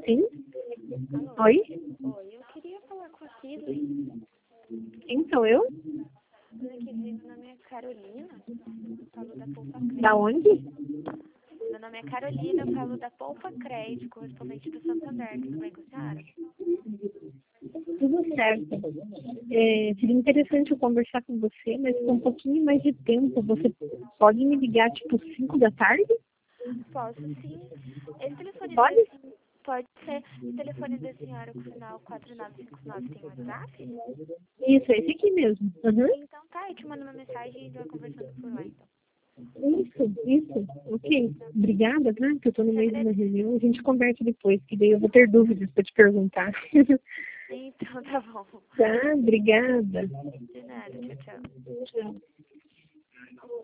Sim? Alô? Oi? Oi, eu queria falar com a Sidley. Quem sou eu? Dona Kidley, meu nome é Carolina, eu falo da Poupa Crédito. Da onde? Meu nome é Carolina, eu falo da Poupa Crédito, correspondente do Santander, tudo bem com a senhora? Tudo certo. Seria interessante eu conversar com você, mas com um pouquinho mais de tempo. Você pode me ligar, tipo, 5 da tarde? Posso sim. Esse telefone Pode? pode ser o telefone da senhora com o final 4959 tem WhatsApp? Isso, esse aqui mesmo. Uhum. Então tá, eu te mando uma mensagem e a gente vai conversando por lá então. Isso. Ok. Obrigada, tá? Que eu tô no Te meio de uma agradeço. reunião. A gente conversa depois, que daí eu vou ter dúvidas pra te perguntar. Então tá bom. Tá? Obrigada. De nada, tchau, tchau. Tchau.